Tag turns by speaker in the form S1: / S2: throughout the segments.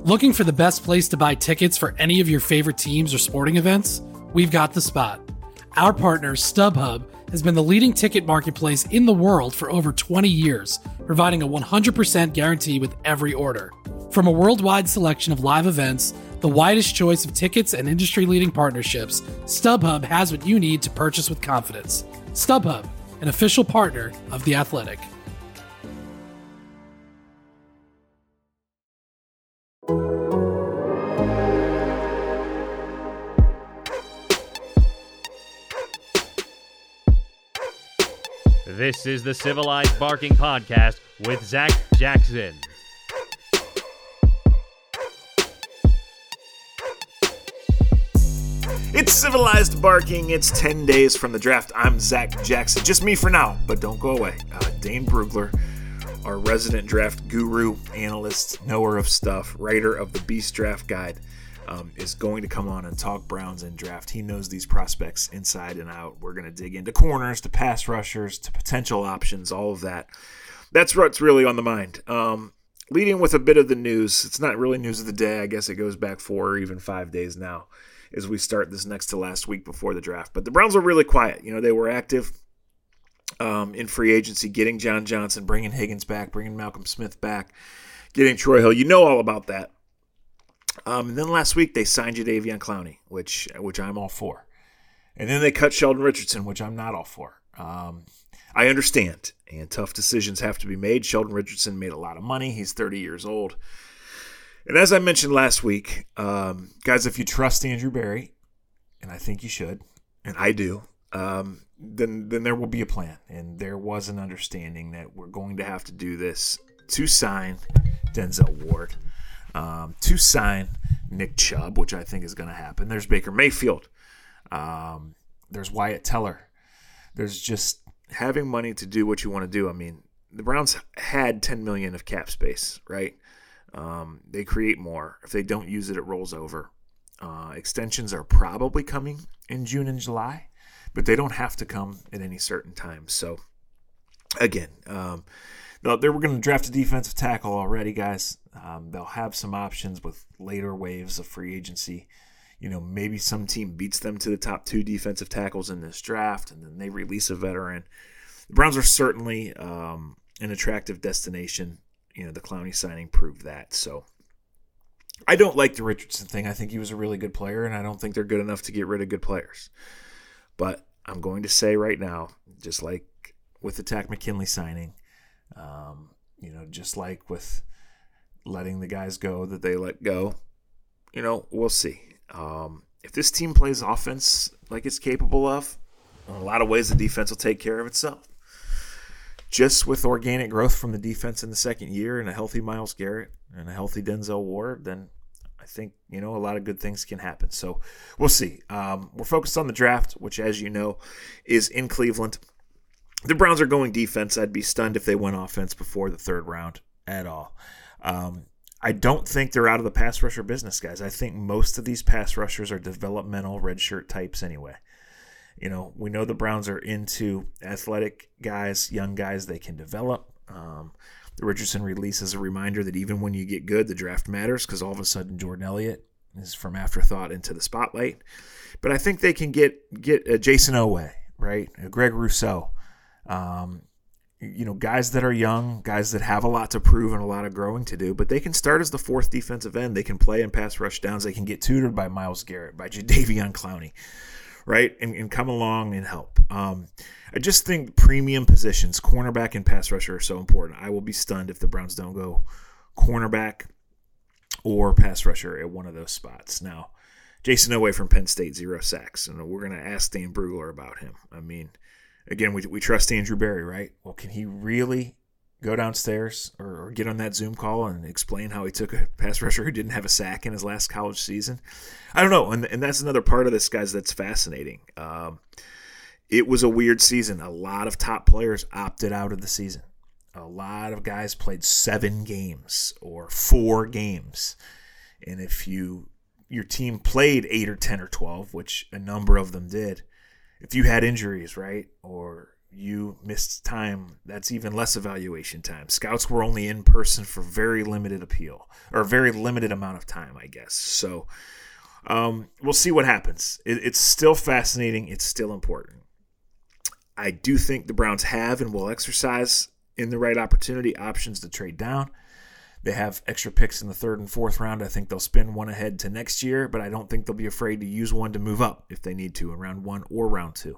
S1: Looking for the best place to buy tickets for any of your favorite teams or sporting events? We've got the spot. Our partner, StubHub, has been the leading ticket marketplace in the world for over 20 years, providing a 100% guarantee with every order. From a worldwide selection of live events, the widest choice of tickets, and industry-leading partnerships, StubHub has what you need to purchase with confidence. StubHub, an official partner of The Athletic.
S2: This is the Civilized Barking Podcast with Zach Jackson.
S3: It's Civilized Barking. It's 10 days from the draft. I'm Zach Jackson. Just me for now, but don't go away. Dane Brugler, our resident draft guru, analyst, knower of stuff, writer of the Beast Draft Guide, is going to come on and talk Browns and draft. He knows these prospects inside and out. We're going to dig into corners, to pass rushers, to potential options, all of that. That's what's really on the mind. Leading with a bit of the news. It's not really news of the day. I guess it goes back 4 or even 5 days now as we start this next to last week before the draft. But the Browns were really quiet. You know, they were active in free agency, getting John Johnson, bringing Higgins back, bringing Malcolm Smith back, getting Troy Hill. You know all about that. And then last week they signed Jadeveon Clowney, which I'm all for. And then they cut Sheldon Richardson, which I'm not all for. I understand, and tough decisions have to be made. Sheldon Richardson made a lot of money. He's 30 years old. And as I mentioned last week, guys, if you trust Andrew Berry, and I think you should, and I do, then there will be a plan. And there was an understanding that we're going to have to do this to sign Denzel Ward. To sign Nick Chubb, which I think is going to happen. There's Baker Mayfield. There's Wyatt Teller. There's just having money to do what you want to do. I mean, the Browns had $10 million of cap space, right? They create more. If they don't use it, it rolls over. Extensions are probably coming in June and July, but they don't have to come at any certain time. So, again, no, they were going to draft a defensive tackle already, guys. They'll have some options with later waves of free agency. You know, maybe some team beats them to the top 2 defensive tackles in this draft, and then they release a veteran. The Browns are certainly an attractive destination. You know, the Clowney signing proved that. So I don't like the Richardson thing. I think he was a really good player, and I don't think they're good enough to get rid of good players. But I'm going to say right now, just like with the Takk McKinley signing, you know, just like with letting the guys go that they let go, you know, we'll see. If this team plays offense like it's capable of, in a lot of ways the defense will take care of itself. Just with organic growth from the defense in the second year and a healthy Myles Garrett and a healthy Denzel Ward, then I think, you know, a lot of good things can happen. So we'll see. We're focused on the draft, which, as you know, is in Cleveland. The Browns are going defense. I'd be stunned if they went offense before the 3rd round at all. I don't think they're out of the pass rusher business, guys. I think most of these pass rushers are developmental redshirt types anyway. You know, we know the Browns are into athletic guys, young guys they can develop. The Richardson release is a reminder that even when you get good, the draft matters, because all of a sudden Jordan Elliott is from afterthought into the spotlight. But I think they can get Jason Oweh, right? Greg Rousseau. You know, guys that are young, guys that have a lot to prove and a lot of growing to do, but they can start as the 4th defensive end. They can play in pass rush downs. They can get tutored by Myles Garrett, by Jadeveon Clowney, right? And come along and help. I just think premium positions, cornerback and pass rusher, are so important. I will be stunned if the Browns don't go cornerback or pass rusher at one of those spots. Now, Jason Oweh from Penn State, 0 sacks. And we're going to ask Dane Brugler about him. I mean, again, we trust Andrew Berry, right? Well, can he really go downstairs or get on that Zoom call and explain how he took a pass rusher who didn't have a sack in his last college season? I don't know, and that's another part of this, guys, that's fascinating. It was a weird season. A lot of top players opted out of the season. A lot of guys played 7 games or 4 games. And if your team played 8 or 10 or 12, which a number of them did, if you had injuries, right, or you missed time. That's even less evaluation time. Scouts were only in person for very limited very limited amount of time, I guess. So we'll see what happens. It's still fascinating. It's still important. I do think the Browns have and will exercise, in the right opportunity, options to trade down. They have extra picks in the 3rd and 4th round. I think they'll spin one ahead to next year, but I don't think they'll be afraid to use one to move up if they need to in round 1 or round 2.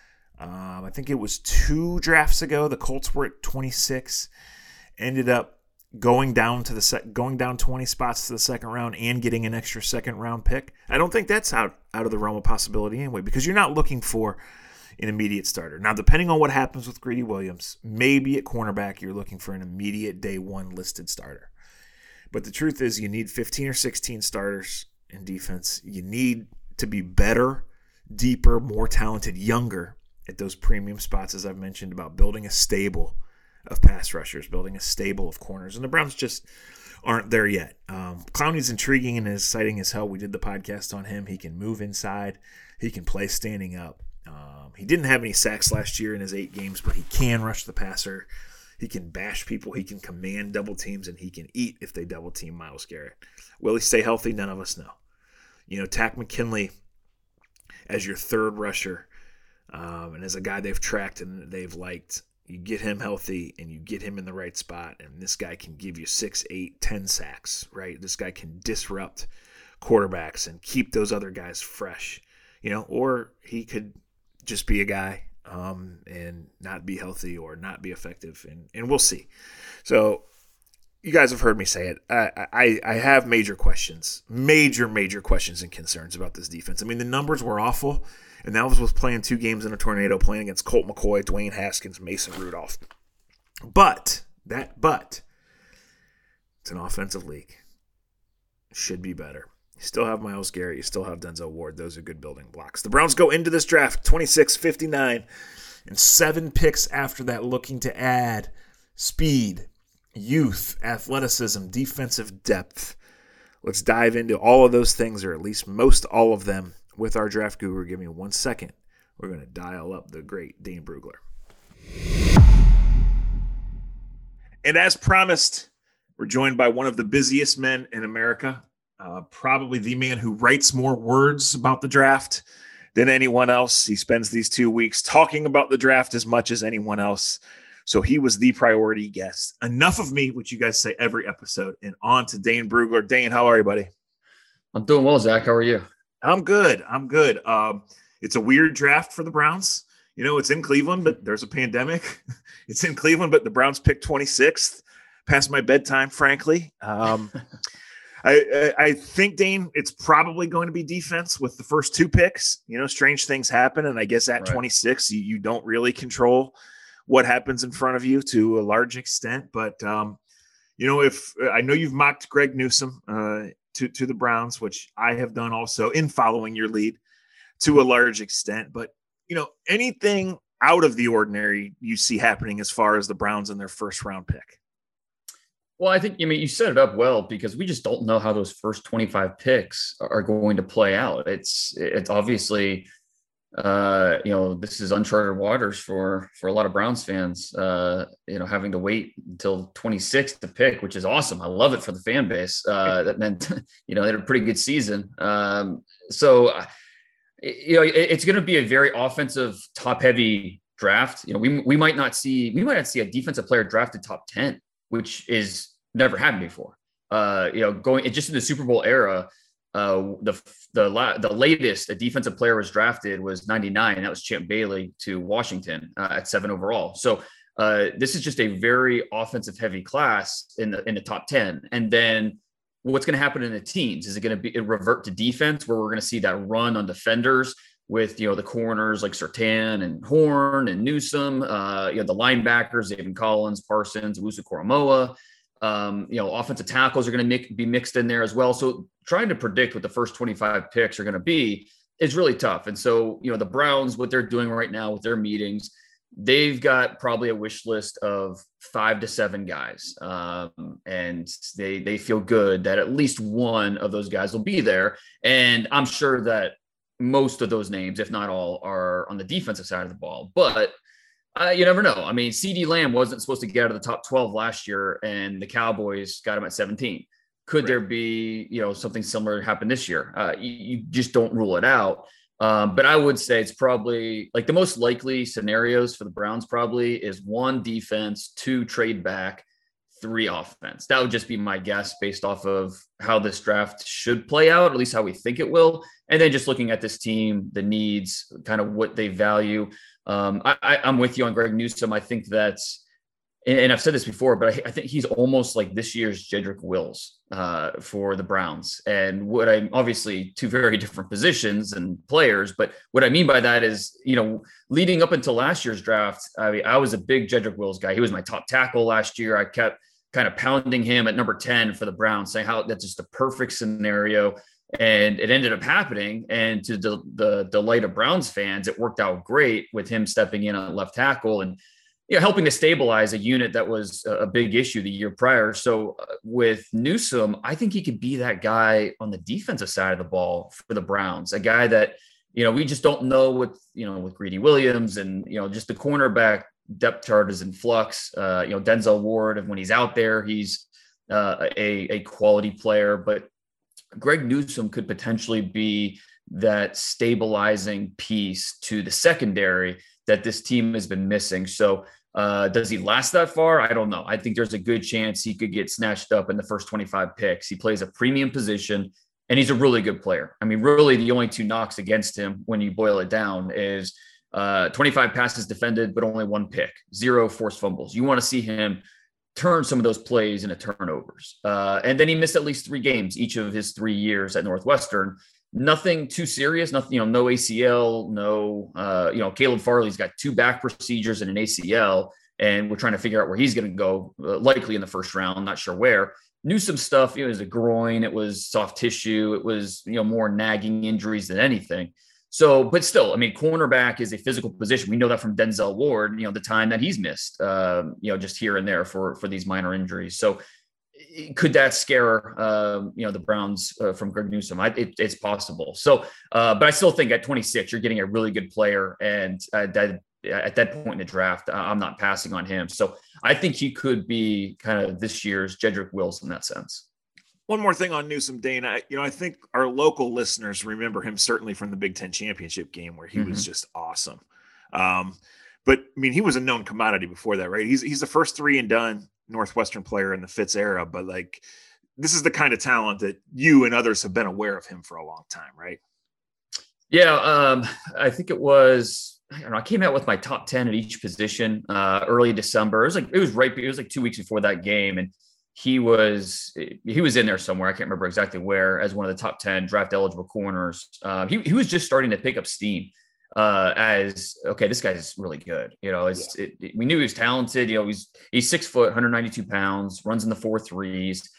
S3: I think it was 2 drafts ago, the Colts were at 26, ended up going down 20 spots to the 2nd round and getting an extra 2nd round pick. I don't think that's out of the realm of possibility anyway, because you're not looking for an immediate starter. Now, depending on what happens with Greedy Williams, maybe at cornerback you're looking for an immediate day 1 listed starter. But the truth is you need 15 or 16 starters in defense. You need to be better, deeper, more talented, younger at those premium spots, as I've mentioned, about building a stable of pass rushers, building a stable of corners. And the Browns just aren't there yet. Clowney's intriguing and exciting as hell. We did the podcast on him. He can move inside. He can play standing up. He didn't have any sacks last year in his 8 games, but he can rush the passer. He can bash people. He can command double teams, and he can eat if they double team Myles Garrett. Will he stay healthy? None of us know. Takk McKinley as your 3rd rusher, and as a guy they've tracked and they've liked, you get him healthy and you get him in the right spot, and this guy can give you 6, 8, 10 sacks, right? This guy can disrupt quarterbacks and keep those other guys fresh, or he could just be a guy and not be healthy or not be effective, and we'll see. So you guys have heard me say it. I have major questions and concerns about this defense. I mean, the numbers were awful, and that was with playing 2 games in a tornado, playing against Colt McCoy, Dwayne Haskins, Mason Rudolph. But it's an offensive league. It should be better. You still have Myles Garrett. You still have Denzel Ward. Those are good building blocks. The Browns go into this draft 26-59, and 7 picks after that, looking to add speed, youth, athleticism, defensive depth. Let's dive into all of those things, or at least most all of them, with our draft guru. Give me 1 second. We're going to dial up the great Dane Brugler. And as promised, we're joined by one of the busiest men in America, probably the man who writes more words about the draft than anyone else. He spends these 2 weeks talking about the draft as much as anyone else. So he was the priority guest. Enough of me, which you guys say every episode, and on to Dane Brugler. Dane, how are you, buddy?
S4: I'm doing well, Zach. How are you?
S3: I'm good. It's a weird draft for the Browns. It's in Cleveland, but there's a pandemic. It's in Cleveland, but the Browns picked 26th. Past my bedtime, frankly. I think, Dane, it's probably going to be defense with the first 2 picks. Strange things happen, and I guess at 26, you don't really control what happens in front of you to a large extent. But, if I know you've mocked Greg Newsome to the Browns, which I have done also in following your lead to a large extent. But, anything out of the ordinary you see happening as far as the Browns and their first round pick?
S4: Well, I think, you set it up well, because we just don't know how those first 25 picks are going to play out. It's obviously, this is uncharted waters for a lot of Browns fans, having to wait until 26th to pick, which is awesome. I love it for the fan base. That meant, they had a pretty good season. It's going to be a very offensive, top heavy draft. We might not see a defensive player drafted top 10, which is never happened before. Going just in the Super Bowl era, the latest a defensive player was drafted was 99. That was Champ Bailey to Washington at 7 overall. So this is just a very offensive heavy class in the top 10. And then what's going to happen in the teams? Is it going to revert to defense, where we're going to see that run on defenders with, the corners like Surtain and Horn and Newsome, the linebackers, David Collins, Parsons, Wusu-Koramoah, offensive tackles are going to be mixed in there as well. So trying to predict what the first 25 picks are going to be is really tough. And so, the Browns, what they're doing right now with their meetings, they've got probably a wish list of 5 to 7 guys. And they feel good that at least one of those guys will be there. And I'm sure that most of those names, if not all, are on the defensive side of the ball. But You never know. I mean, CeeDee Lamb wasn't supposed to get out of the top 12 last year, and the Cowboys got him at 17. Could there be, something similar happen this year? You just don't rule it out. But I would say it's probably like the most likely scenarios for the Browns probably is 1, defense, 2, trade back, 3, offense. That would just be my guess based off of how this draft should play out, at least how we think it will. And then just looking at this team, the needs, kind of what they value. I'm with you on Greg Newsome. I think that's, and I've said this before, but I think he's almost like this year's Jedrick Wills for the Browns. And what I'm obviously 2 very different positions and players, but what I mean by that is, leading up until last year's draft, I was a big Jedrick Wills guy. He was my top tackle last year. I kept kind of pounding him at number 10 for the Browns, saying how that's just a perfect scenario. And it ended up happening. And to the delight of Browns fans, it worked out great with him stepping in on left tackle and helping to stabilize a unit that was a big issue the year prior. So with Newsome, I think he could be that guy on the defensive side of the ball for the Browns, a guy that, we just don't know with Greedy Williams and, just the cornerback depth chart is in flux. Denzel Ward, when he's out there, he's a quality player, but Greg Newsome could potentially be that stabilizing piece to the secondary that this team has been missing. So does he last that far? I don't know. I think there's a good chance he could get snatched up in the first 25 picks. He plays a premium position and he's a really good player. I mean, really the only 2 knocks against him when you boil it down is 25 passes defended, but only 1 pick, 0 forced fumbles. You want to see him turn some of those plays into turnovers. And then he missed at least 3 games each of his 3 years at Northwestern. Nothing too serious, nothing, no ACL, no, Caleb Farley's got 2 back procedures and an ACL, and we're trying to figure out where he's going to go, likely in the first round, not sure where. Newsome stuff, it was a groin, it was soft tissue, it was, more nagging injuries than anything. So, but still, I mean, cornerback is a physical position. We know that from Denzel Ward, the time that he's missed, just here and there for these minor injuries. So could that scare, the Browns from Greg Newsome? It's possible. So, but I still think at 26, you're getting a really good player. And at that point in the draft, I'm not passing on him. So I think he could be kind of this year's Jedrick Wills in that sense.
S3: One more thing on Newsome, Dane. I think our local listeners remember him certainly from the Big Ten championship game where he was just awesome. But I mean, he was a known commodity before that, right? He's the first 3 and done Northwestern player in the Fitz era, but like this is the kind of talent that you and others have been aware of him for a long time, right?
S4: Yeah, I think it was. I don't know. I came out with my top 10 at each position early December. It was like 2 weeks before that game, and he was in there somewhere. I can't remember exactly where, as one of the top 10 draft eligible corners. He was just starting to pick up steam as, okay, this guy's really good. We knew he was talented. He's 6 foot, 192 pounds, runs in the 4.3s.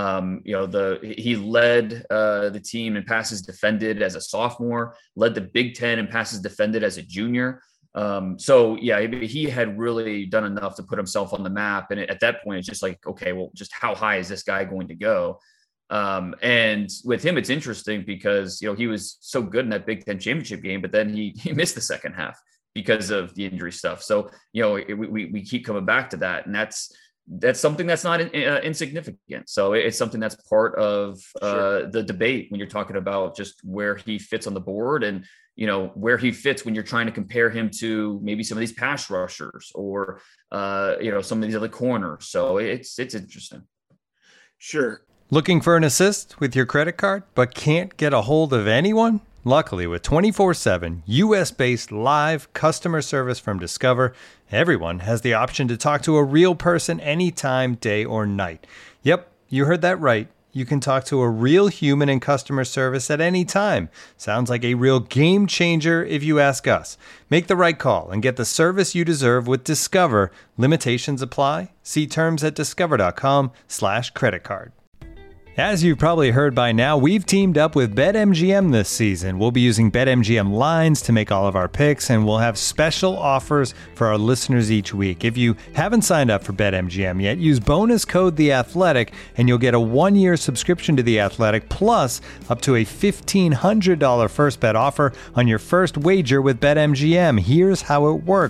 S4: He led the team in passes defended as a sophomore, led the Big Ten in passes defended as a junior. So yeah, he had really done enough to put himself on the map. And at that point, it's just like, okay, well, just how high is this guy going to go? And with him, it's interesting because, he was so good in that Big Ten championship game, but then he missed the second half because of the injury stuff. So, we keep coming back to that, and that's something that's not insignificant. So it's something that's part of the debate when you're talking about just where he fits on the board and, where he fits when you're trying to compare him to maybe some of these pass rushers or, some of these other corners. So it's interesting.
S3: Sure.
S5: Looking for an assist with your credit card, but can't get a hold of anyone? Luckily, with 24/7 U.S.-based live customer service from Discover, everyone has the option to talk to a real person anytime, day or night. Yep, you heard that right. You can talk to a real human in customer service at any time. Sounds like a real game changer if you ask us. Make the right call and get the service you deserve with Discover. Limitations apply. See terms at discover.com/creditcard. As you've probably heard by now, we've teamed up with BetMGM this season. We'll be using BetMGM lines to make all of our picks, and we'll have special offers for our listeners each week. If you haven't signed up for BetMGM yet, use bonus code The Athletic, and you'll get a 1-year subscription to The Athletic, plus up to a $1,500 first bet offer on your first wager with BetMGM. Here's how it works.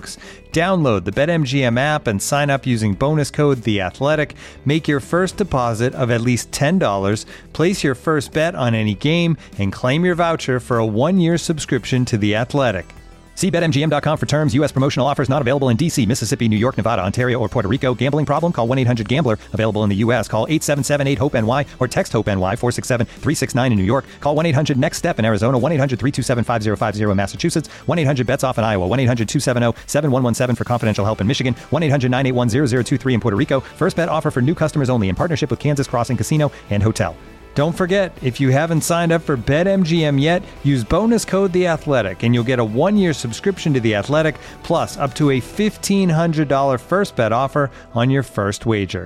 S5: Download the BetMGM app and sign up using bonus code TheAthletic. Make your first deposit of at least $10. Place your first bet on any game and claim your voucher for a 1-year subscription to The Athletic. See BetMGM.com for terms. U.S. promotional offers not available in D.C., Mississippi, New York, Nevada, Ontario, or Puerto Rico. Gambling problem? Call 1-800-GAMBLER. Available in the U.S. Call 877-8-HOPE-NY or text HOPE-NY 467-369 in New York. Call 1-800-NEXT-STEP in Arizona. 1-800-327-5050 in Massachusetts. 1-800-BETS-OFF in Iowa. 1-800-270-7117 for confidential help in Michigan. 1-800-981-0023 in Puerto Rico. First bet offer for new customers only in partnership with Kansas Crossing Casino and Hotel. Don't forget, if you haven't signed up for BetMGM yet, use bonus code TheAthletic, and you'll get a 1-year subscription to The Athletic, plus up to a $1,500 first bet offer on your first wager.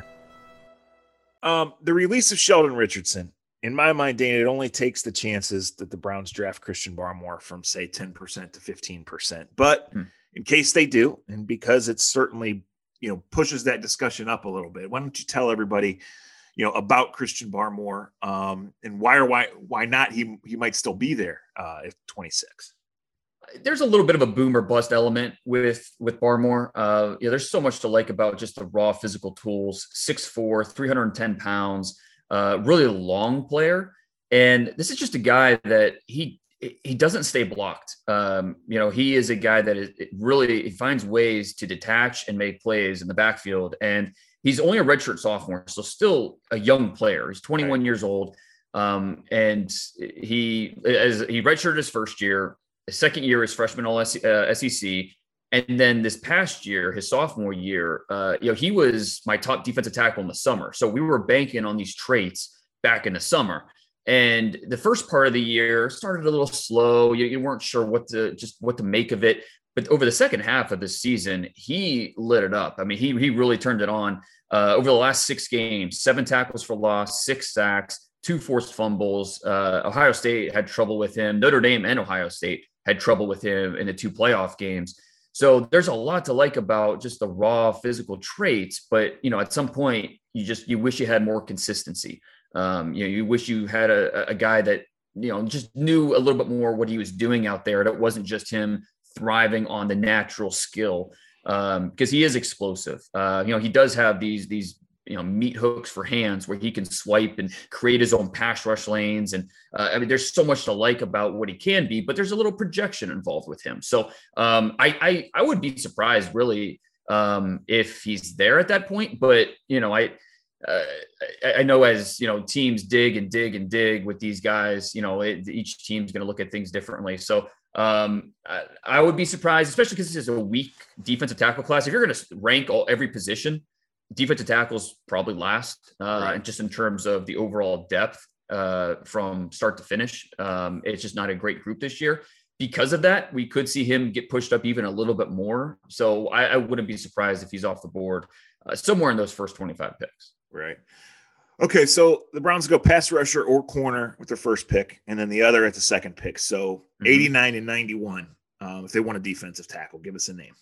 S3: The release of Sheldon Richardson, in my mind, Dane, it only takes the chances that the Browns draft Christian Barmore from, say, 10% to 15%. But in case they do, and because it certainly, pushes that discussion up a little bit, why don't you tell everybody about Christian Barmore, and why not he might still be there at 26.
S4: There's a little bit of a boom or bust element with Barmore. There's so much to like about just the raw physical tools. 6'4", 310 pounds, really a long player. And this is just a guy that he doesn't stay blocked. He is a guy that he finds ways to detach and make plays in the backfield. And he's only a redshirt sophomore, so still a young player. He's 21 years old, and he redshirted his first year. His second year is freshman all SEC, and then this past year, his sophomore year, he was my top defensive tackle in the summer. So we were banking on these traits back in the summer. And the first part of the year started a little slow. You weren't sure what to make of it. But over the second half of the season, he lit it up. I mean, he really turned it on. Over the last 6 games, 7 tackles for loss, 6 sacks, 2 forced fumbles. Ohio State had trouble with him. Notre Dame and Ohio State had trouble with him in the 2 playoff games. So there's a lot to like about just the raw physical traits. But, at some point, you wish you had more consistency. You wish you had a guy that, just knew a little bit more what he was doing out there. That wasn't just him thriving on the natural skill, because he is explosive. He does have these meat hooks for hands where he can swipe and create his own pass rush lanes. And there's so much to like about what he can be, but there's a little projection involved with him. So I would be surprised really if he's there at that point. But I know as teams dig and dig and dig with these guys, each team's going to look at things differently. So I would be surprised, especially because this is a weak defensive tackle class. If you're going to rank every position, defensive tackles probably last, just in terms of the overall depth from start to finish. It's just not a great group this year. Because of that, we could see him get pushed up even a little bit more. So I wouldn't be surprised if he's off the board somewhere in those first 25 picks.
S3: Right. Okay, so the Browns go pass rusher or corner with their first pick, and then the other at the second pick. So 89 and 91, if they want a defensive tackle, give us a name.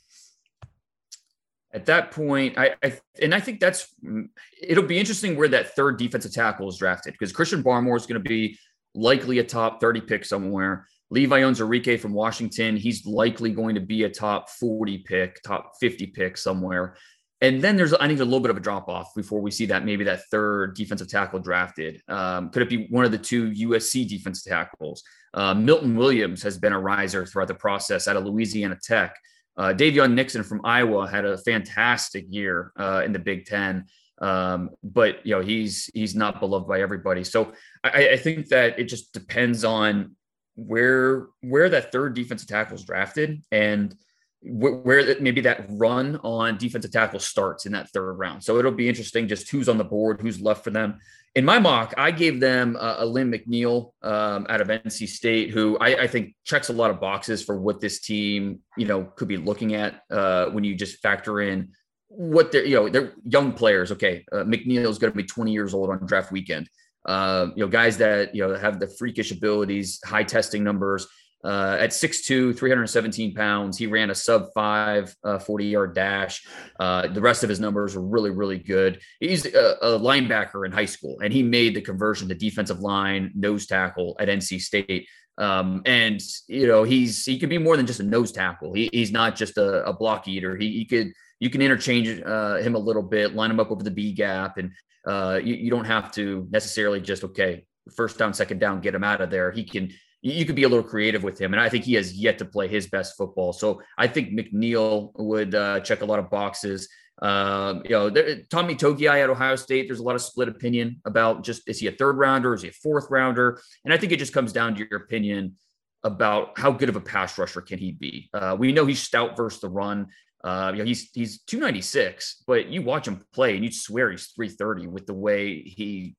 S4: At that point, I think it'll be interesting where that third defensive tackle is drafted, because Christian Barmore is going to be likely a top 30 pick somewhere. Levi Onwuzurike from Washington, he's likely going to be a top 40 pick, top 50 pick somewhere. And then I need a little bit of a drop off before we see maybe that third defensive tackle drafted. Could it be one of the 2 USC defensive tackles? Milton Williams has been a riser throughout the process out of Louisiana Tech. Davion Nixon from Iowa had a fantastic year in the Big Ten. But he's not beloved by everybody. So I think that it just depends on where that third defensive tackle is drafted, and where maybe that run on defensive tackle starts in that third round. So it'll be interesting just who's on the board, who's left for them. In my mock, I gave them a Lynn McNeil out of NC State, who I think checks a lot of boxes for what this team, could be looking at when you just factor in what they're young players. Okay. McNeil is going to be 20 years old on draft weekend. Guys that, have the freakish abilities, high testing numbers. At 6'2", 317 pounds, he ran a sub-5 40-yard dash. The rest of his numbers are really, really good. He's a linebacker in high school, and he made the conversion to defensive line, nose tackle at NC State. And he could be more than just a nose tackle. He's not just a block eater. You can interchange him a little bit, line him up over the B gap, and you don't have to necessarily just first down, second down, get him out of there. You could be a little creative with him, and I think he has yet to play his best football. So I think McNeil would check a lot of boxes. Tommy Togiai at Ohio State, there's a lot of split opinion about is he a third rounder? Is he a fourth rounder? And I think it just comes down to your opinion about how good of a pass rusher can he be. We know he's stout versus the run. He's 296, but you watch him play and you'd swear he's 330 with the way he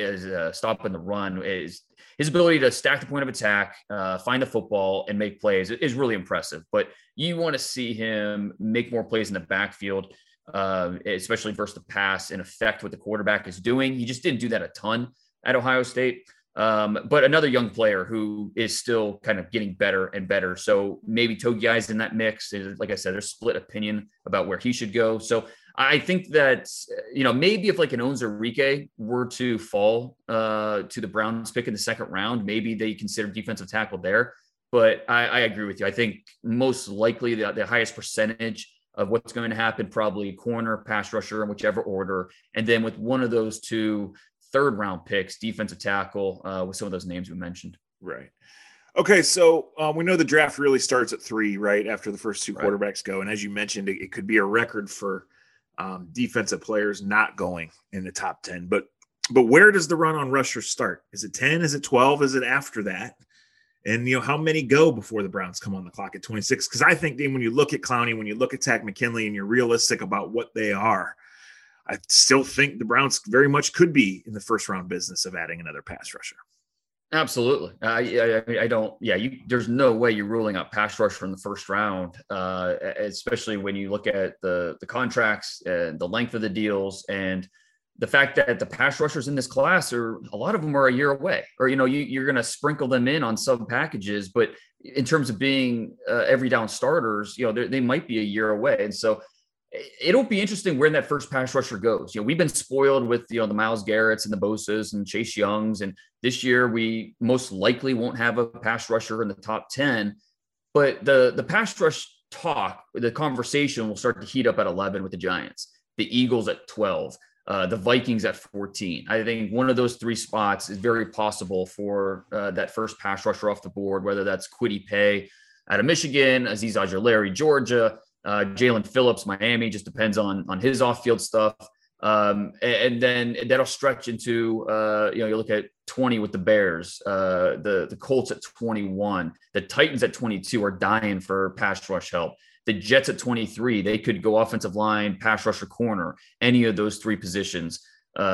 S4: is stopping the run. His ability to stack the point of attack, find the football, and make plays is really impressive. But you want to see him make more plays in the backfield, especially versus the pass, and affect what the quarterback is doing. He just didn't do that a ton at Ohio State. But another young player who is still kind of getting better and better. So maybe Togiai's in that mix. Like I said, there's split opinion about where he should go. So I think that, maybe if like an Onwuzurike were to fall to the Browns pick in the second round, maybe they consider defensive tackle there. But I agree with you. I think most likely the highest percentage of what's going to happen, probably corner, pass rusher, in whichever order. And then with one of those two third round picks, defensive tackle, with some of those names we mentioned.
S3: Right. Okay. So we know the draft really starts at 3, right? After the first two quarterbacks go. And as you mentioned, it could be a record for defensive players not going in the top 10, but where does the run on rushers start? Is it 10? Is it 12? Is it after that? And, how many go before the Browns come on the clock at 26? Because I think, Dean, when you look at Clowney, when you look at Takk McKinley, and you're realistic about what they are, I still think the Browns very much could be in the first round business of adding another pass rusher.
S4: Absolutely. I don't, there's no way you're ruling out pass rush from the first round, especially when you look at the contracts and the length of the deals, and the fact that the pass rushers in this class a lot of them are a year away, or, you're going to sprinkle them in on sub packages, but in terms of being every down starters, they might be a year away. And so it'll be interesting where that first pass rusher goes. We've been spoiled with, the Myles Garretts and the Bosas and Chase Youngs. And this year we most likely won't have a pass rusher in the top 10, but the pass rush talk, the conversation will start to heat up at 11 with the Giants, the Eagles at 12, the Vikings at 14. I think one of those 3 spots is very possible for that first pass rusher off the board, whether that's Kwity Paye out of Michigan, Azeez Ojulari, Georgia, Jalen Phillips, Miami, just depends on his off-field stuff. And then that'll stretch into, you look at 20 with the Bears, the Colts at 21, the Titans at 22 are dying for pass rush help. The Jets at 23, they could go offensive line, pass rusher, corner, any of those 3 positions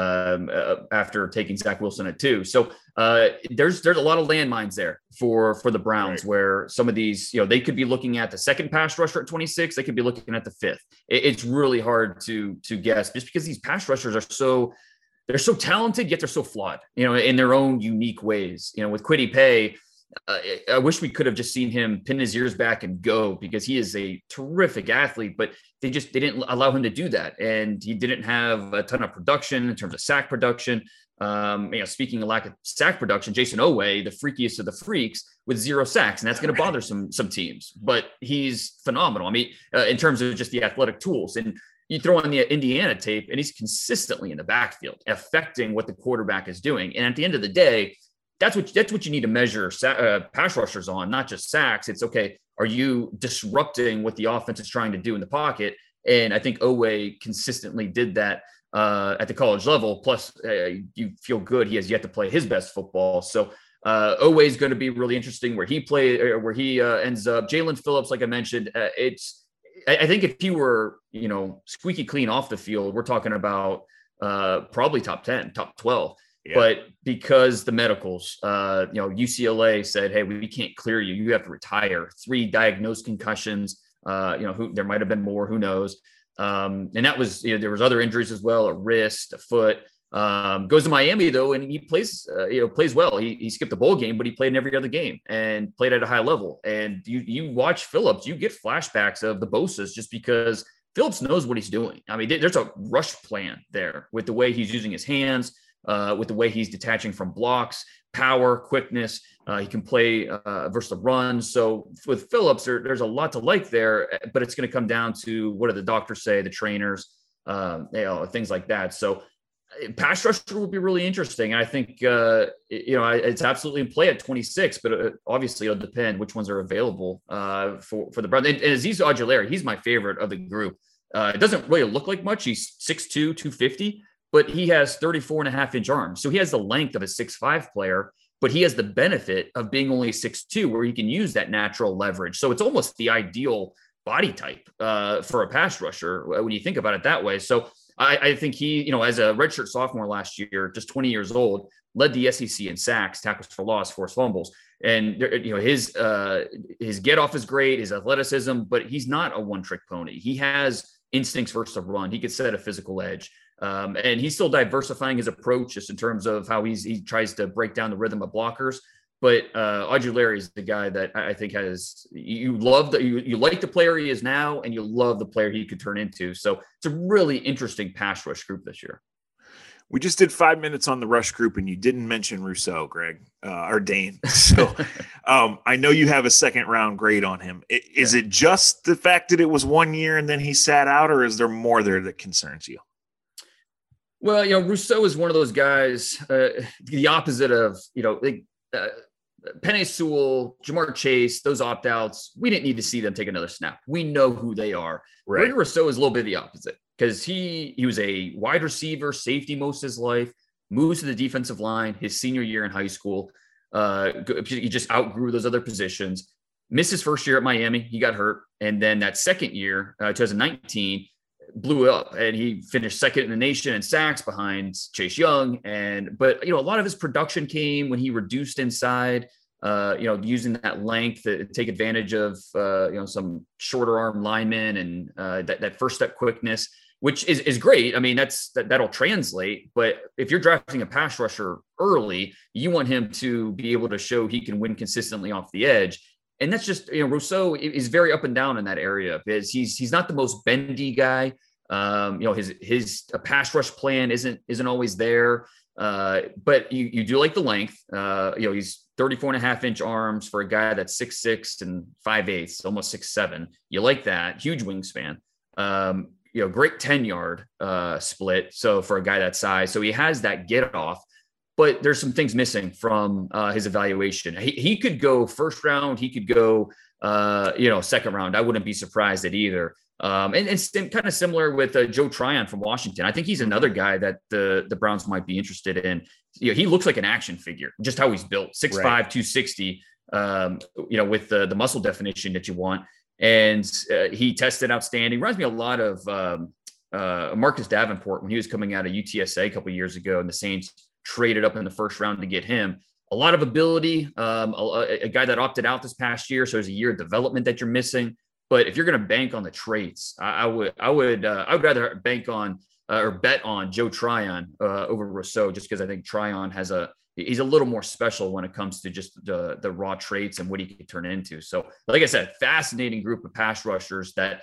S4: after taking Zach Wilson at 2. So there's a lot of landmines there for the Browns, right, where some of these, they could be looking at the second pass rusher at 26. They could be looking at the 5th. It's really hard to guess, just because these pass rushers they're so talented, yet they're so flawed, in their own unique ways. With Kwity Paye, I wish we could have just seen him pin his ears back and go, because he is a terrific athlete, but they didn't allow him to do that. And he didn't have a ton of production in terms of sack production. Speaking of lack of sack production, Jason Oweh, the freakiest of the freaks, with 0 sacks, and that's going to bother some teams, but he's phenomenal. I mean, in terms of just the athletic tools, and you throw on the Indiana tape and he's consistently in the backfield, affecting what the quarterback is doing. And at the end of the day, that's what you need to measure pass rushers on, not just sacks. It's okay, are you disrupting what the offense is trying to do in the pocket? And I think Oweh consistently did that at the college level. Plus, you feel good he has yet to play his best football. So Oweh is going to be really interesting where he ends up. Jalen Phillips, like I mentioned, I think if he were, squeaky clean off the field, we're talking about probably top 10, top 12. Yeah. But because the medicals, UCLA said, hey, we can't clear you. You have to retire. 3 diagnosed concussions, there might have been more, who knows. And that was, there was other injuries as well, a wrist, a foot. Goes to Miami though, and he plays well. He skipped the bowl game, but he played in every other game and played at a high level. And you watch Phillips, you get flashbacks of the Bosas, just because Phillips knows what he's doing. I mean, there's a rush plan there with the way he's using his hands, with the way he's detaching from blocks, power, quickness. He can play versus the run. So with Phillips, there's a lot to like there, but it's going to come down to what do the doctors say, the trainers, things like that. So pass rusher will be really interesting. And I think, it's absolutely in play at 26, but obviously it'll depend which ones are available for the Browns. And Azeez Ojulari, he's my favorite of the group. It doesn't really look like much. He's 6'2", 250, but he has 34.5-inch arms. So he has the length of a 6'5" player, but he has the benefit of being only 6'2", where he can use that natural leverage. So it's almost the ideal body type for a pass rusher when you think about it that way. So I think he, as a redshirt sophomore last year, just 20 years old, led the SEC in sacks, tackles for loss, forced fumbles. And, his get off is great, his athleticism, but he's not a one-trick pony. He has instincts versus the run. He could set a physical edge. And he's still diversifying his approach just in terms of how he tries to break down the rhythm of blockers. But Ojulari is the guy that I think you like the player he is now, and you love the player he could turn into. So it's a really interesting pass rush group this year.
S3: We just did 5 minutes on the rush group, and you didn't mention Rousseau, Greg, or Dane. So I know you have a second-round grade on him. Is it just the fact that it was 1 year and then he sat out, or is there more there that concerns you?
S4: Well, Rousseau is one of those guys, the opposite of, Penei Sewell, Jamar Chase, those opt-outs, we didn't need to see them take another snap. We know who they are. Right. Brady Rousseau is a little bit the opposite, because he was a wide receiver, safety most of his life, moves to the defensive line his senior year in high school. He just outgrew those other positions. Missed his first year at Miami. He got hurt. And then that second year, 2019, blew up, and he finished second in the nation in sacks behind Chase Young. But a lot of his production came when he reduced inside, using that length to take advantage of, some shorter arm linemen and that first step quickness, which is great. I mean, that'll translate. But if you're drafting a pass rusher early, you want him to be able to show he can win consistently off the edge. And that's just, Rousseau is very up and down in that area, because he's not the most bendy guy. His pass rush plan isn't always there. But you do like the length. He's 34.5-inch arms for a guy that's 6'6" and 5/8, almost 6'7". You like that. Huge wingspan. Great 10-yard split. So for a guy that size, so he has that get off. But there's some things missing from his evaluation. He could go first round. He could go, second round. I wouldn't be surprised at either. And kind of similar with Joe Tryon from Washington. I think he's another guy that the Browns might be interested in. He looks like an action figure, just how he's built, 6'5", 260, with the muscle definition that you want. And he tested outstanding. Reminds me a lot of Marcus Davenport when he was coming out of UTSA a couple of years ago, and the Saints traded up in the first round to get him. A lot of ability, a guy that opted out this past year. So there's a year of development that you're missing. But if you're going to bank on the traits, I would rather bank on or bet on Joe Tryon over Rousseau, just because I think Tryon he's a little more special when it comes to just the raw traits and what he can turn into. So, like I said, fascinating group of pass rushers that,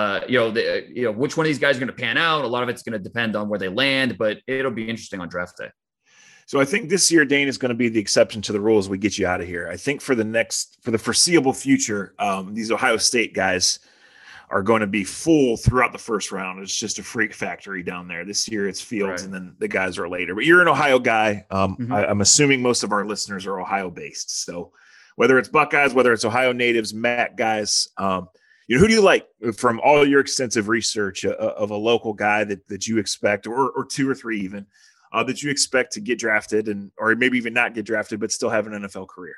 S4: which one of these guys are going to pan out. A lot of it's going to depend on where they land, but it'll be interesting on draft day.
S3: So I think this year, Dane, is going to be the exception to the rule as we get you out of here. I think for the foreseeable future, these Ohio State guys are going to be full throughout the first round. It's just a freak factory down there. This year it's Fields, right, and then the guys are later. But you're an Ohio guy. I'm assuming most of our listeners are Ohio-based. So whether it's Buckeyes, whether it's Ohio natives, MAC guys, who do you like from all your extensive research of a local guy that you expect, or two or three even, that you expect to get drafted or maybe even not get drafted, but still have an NFL career?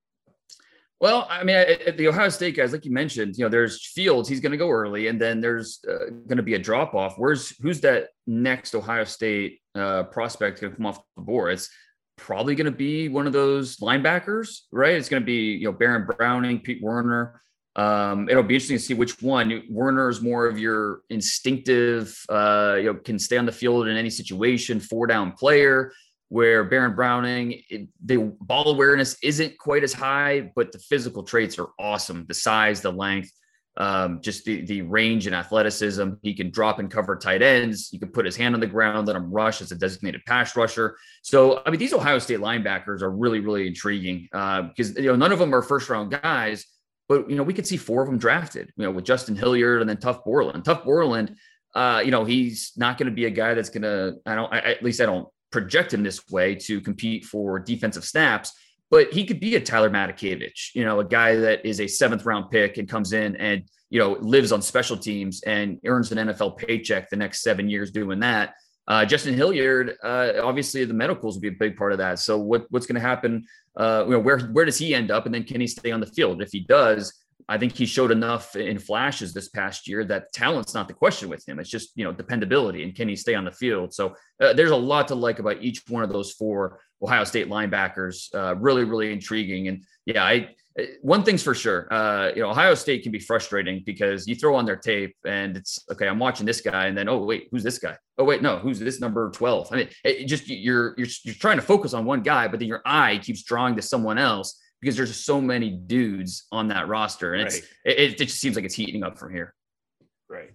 S4: Well, I mean, the Ohio State guys, like you mentioned, there's Fields, he's going to go early, and then there's going to be a drop off. Who's that next Ohio State prospect going to come off the board? It's probably going to be one of those linebackers, right? It's going to be, Baron Browning, Pete Werner. It'll be interesting to see which one. Werner is more of your instinctive, can stay on the field in any situation, 4-down player, where Baron Browning, the ball awareness isn't quite as high, but the physical traits are awesome. The size, the length. just the range and athleticism. He can drop and cover tight ends. He can put his hand on the ground, let him rush as a designated pass rusher. So, I mean, these Ohio State linebackers are really, really intriguing because, none of them are first-round guys, but, we could see 4 of them drafted, with Justin Hilliard and then Tuf Borland. Tuf Borland, he's not going to be a guy that's going to, at least I don't project him this way to compete for defensive snaps, but he could be a Tyler Matakevich, a guy that is a 7th round pick and comes in and, lives on special teams and earns an NFL paycheck the next 7 years doing that. Justin Hilliard, obviously the medicals will be a big part of that. So what's going to happen? Where does he end up? And then can he stay on the field? If he does, I think he showed enough in flashes this past year that talent's not the question with him. It's just, dependability and can he stay on the field? So there's a lot to like about each one of those 4 Ohio State linebackers. Really, really intriguing. And yeah, one thing's for sure. Ohio State can be frustrating because you throw on their tape and it's okay. I'm watching this guy, and then, oh wait, who's this guy? Oh wait, no, who's this number 12? I mean, you're trying to focus on one guy, but then your eye keeps drawing to someone else because there's so many dudes on that roster, and right. it just seems like it's heating up from here.
S3: Right.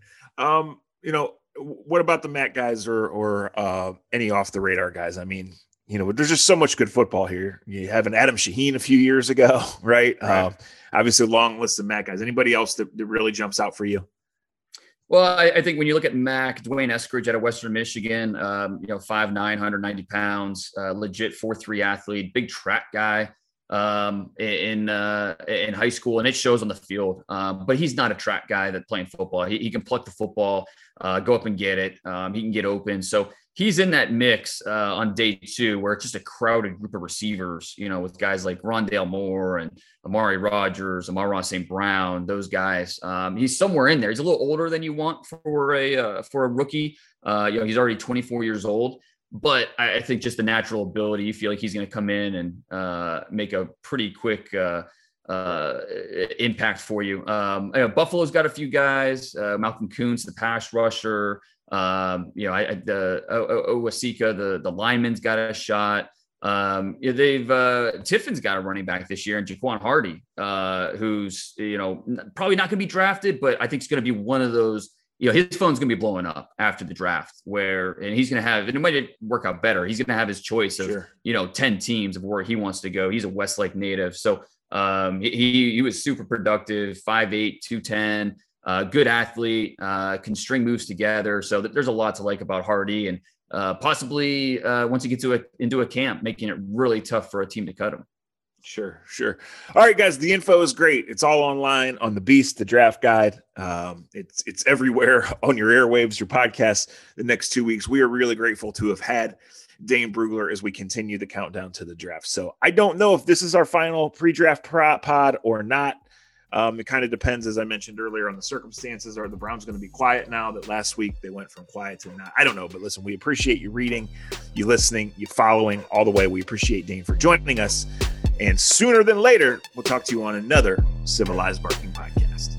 S3: What about the MAC guys or any off the radar guys? I mean, there's just so much good football here. You have an Adam Shaheen a few years ago, right? Obviously a long list of MAC guys. Anybody else that really jumps out for you?
S4: Well, I think when you look at MAC, Dwayne Eskridge out of Western Michigan, 5'9", 190 pounds, legit 4.3 athlete, big track guy in high school, and it shows on the field. But he's not a track guy that's playing football. He can pluck the football, go up and get it. He can get open. So he's in that mix on day 2 where it's just a crowded group of receivers, with guys like Rondale Moore and Amari Rogers, Amon-Ra St. Brown, those guys. He's somewhere in there. He's a little older than you want for a rookie. He's already 24 years old. But I think just the natural ability, you feel like he's going to come in and make a pretty quick impact for you. Buffalo's got a few guys, Malcolm Kuntz, the pass rusher, Owasika, the lineman's got a shot. Tiffin's got a running back this year, and Jaquan Hardy, who's, probably not going to be drafted, but I think it's going to be one of those, his phone's going to be blowing up after the draft and he's going to have, and it might work out better. He's going to have his choice of, sure. 10 teams of where he wants to go. He's a Westlake native. So he was super productive, 5'8", 210, good athlete, can string moves together. So there's a lot to like about Hardy, and possibly once he gets into a camp, making it really tough for a team to cut him.
S3: Sure. All right, guys, the info is great. It's all online on the Beast, the draft guide. It's everywhere on your airwaves, your podcasts the next 2 weeks. We are really grateful to have had Dane Brugler as we continue the countdown to the draft. So I don't know if this is our final pre-draft pod or not. It kind of depends, as I mentioned earlier, on the circumstances. Are the Browns going to be quiet now that last week they went from quiet to not? I don't know. But listen, we appreciate you reading, you listening, you following all the way. We appreciate Dane for joining us. And sooner than later, we'll talk to you on another Civilized Barking podcast.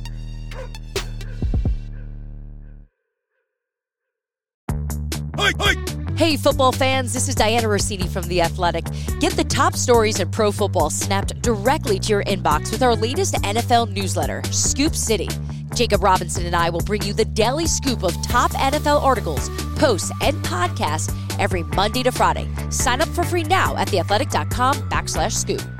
S6: Hey, football fans, this is Diana Rossini from The Athletic. Get the top stories in pro football snapped directly to your inbox with our latest NFL newsletter, Scoop City. Jacob Robinson and I will bring you the daily scoop of top NFL articles, posts, and podcasts every Monday to Friday. Sign up for free now at theathletic.com/scoop.